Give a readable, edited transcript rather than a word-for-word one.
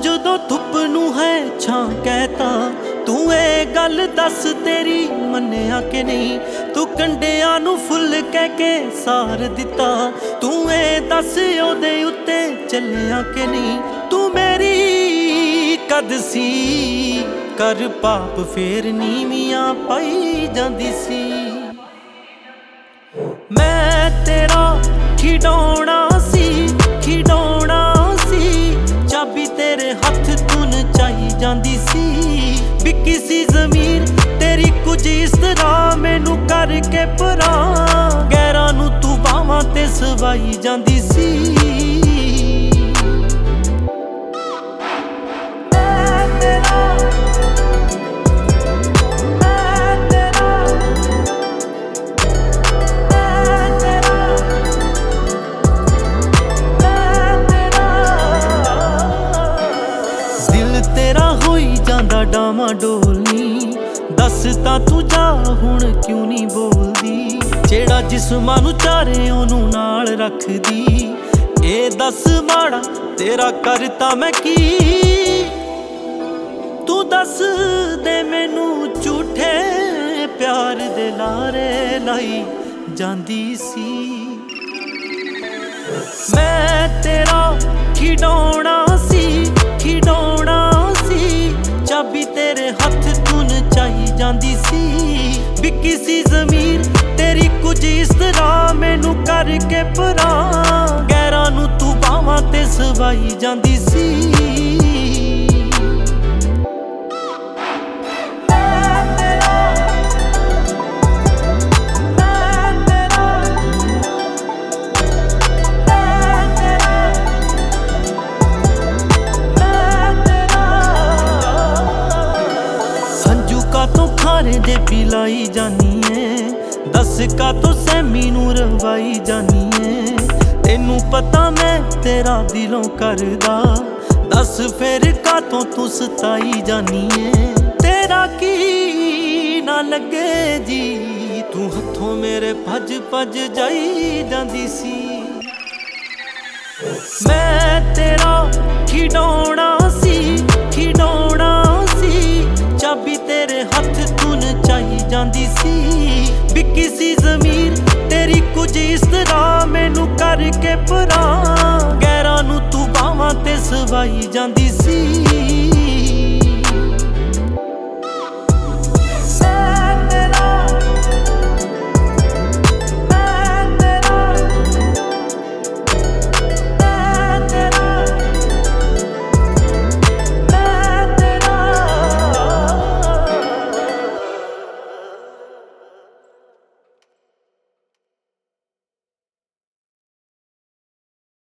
ਜਦੋਂ ਧੁੱਪ ਨੂੰ ਹੈ ਛਾਂ ਕਹਿਤਾ ਤੂੰ ਇਹ ਗੱਲ ਦੱਸ ਤੇਰੀ ਮੰਨਿਆ ਕਿ ਨਹੀਂ। ਤੂੰ ਕੰਡਿਆਂ ਨੂੰ ਫੁੱਲ ਕਹਿ ਕੇ ਸਾਰ ਦਿੱਤਾ, ਤੂੰ ਇਹ ਦੱਸ ਉਹਦੇ ਉੱਤੇ ਚੱਲਿਆ ਕਿ ਨਹੀਂ। ਤੂੰ ਮੇਰੀ ਕਦ ਸੀ ਕਰ ਪਾਪ ਫੇਰ ਨੀਵੀਆਂ ਪਾਈ ਜਾਂਦੀ ਸੀ। ਮੈਂ ਤੇਰਾ ਖਿਡੌਣਾ ਸੀ, ਖਿਡੌਣਾ ਸੀ, ਚਾਬੀ ਤੇਰੇ ਹੱਥ ਤੂੰ ਨਚਾਈ ਜਾਂਦੀ ਸੀ। ਬਿਕੀ ਸੀ ਜ਼ਮੀਰ ਤੇਰੀ ਕੁਝ ਇਸ ਤਰ੍ਹਾਂ ਮੈਨੂੰ ਕਰਕੇ ਪਰਾਂ, ਗੈਰਾਂ ਨੂੰ ਤੂੰ ਬਾਹਾਂ ਤੇ ਸਵਾਈ ਜਾਂਦੀ ਸੀ। ਤੇਰਾ ਹੋਈ ਜਾਂਦਾ ਡਾਵਾਂ ਡੋਲਨੀ, ਦੱਸ ਤਾਂ ਤੂੰ ਜਾ ਹੁਣ ਕਿਉਂ ਨਹੀਂ ਬੋਲਦੀ। ਜਿਹੜਾ ਜਿਸਮਾਂ ਨੂੰ ਚਾਰੇ ਉਹਨੂੰ ਨਾਲ ਰੱਖਦੀ, ਇਹ ਦੱਸ ਮਾੜਾ ਤੇਰਾ ਕਰਤਾ ਮੈਂ ਕੀ। ਤੂੰ ਦੱਸ ਦੇ ਮੈਨੂੰ ਝੂਠੇ ਪਿਆਰ ਦੇ ਲਾਰੇ ਲਾਈ ਜਾਂਦੀ ਸੀ। ਮੈਂ ਤੇਰਾ ਖਿਡੌਣਾ ਸੀ, ਖਿਡੌਣਾ ਸੀ, ਚਾਬੀ ਤੇਰੇ ਹੱਥ ਤੂੰ ਨਚਾਈ ਜਾਂਦੀ ਸੀ। ਬਿਕੀ ਸੀ ਜ਼ਮੀਰ ਤੇਰੀ ਕੁਝ ਇਸ ਤਰ੍ਹਾਂ ਮੈਨੂੰ ਕਰਕੇ ਪਰਾਂ, ਗੈਰਾਂ ਨੂੰ ਤੂੰ ਬਾਹਾਂ ਤੇ ਸਵਾਈ ਜਾਂਦੀ ਸੀ। ਖਾਰੇ ਦੇ ਪਿਲਾਈ ਜਾਨੀ ਏ, ਦੱਸ ਕਾਤੋਂ ਸੈਮੀ ਨੂੰ ਰਵਾਈ ਜਾਨੀ ਏ। ਤੈਨੂੰ ਪਤਾ ਮੈਂ ਤੇਰਾ ਦਿਲੋਂ ਕਰਦਾ, ਦੱਸ ਫੇਰ ਕਾਤੋਂ ਤੂੰ ਸਤਾਈ ਜਾਨੀ ਏ। ਤੇਰਾ ਕੀ ਨਾ ਲੱਗੇ ਜੀ, ਤੂੰ ਹੱਥੋਂ ਮੇਰੇ ਭੱਜ ਭੱਜ ਜਾਈ ਜਾਂਦੀ ਸੀ। ਮੈਂ ਤੇਰਾ ਖਿਡੌਣਾ ਸੀ, ਖਿਡੌਣਾ ਸੀ, ਚਾਬੀ ਤੇਰੇ ਹੱਥ ਤੂੰ ਨਚਾਈ ਜਾਂਦੀ ਸੀ। ਬਿਕੀ ਸੀ ਜ਼ਮੀਰ ਤੇਰੀ ਕੁਝ ਇਸ ਤਰ੍ਹਾਂ ਮੈਨੂੰ ਕਰਕੇ ਪਰਾਂ, ਗੈਰਾਂ ਨੂੰ ਤੂੰ ਬਾਹਾਂ ਤੇ ਸਵਾਈ ਜਾਂਦੀ ਸੀ।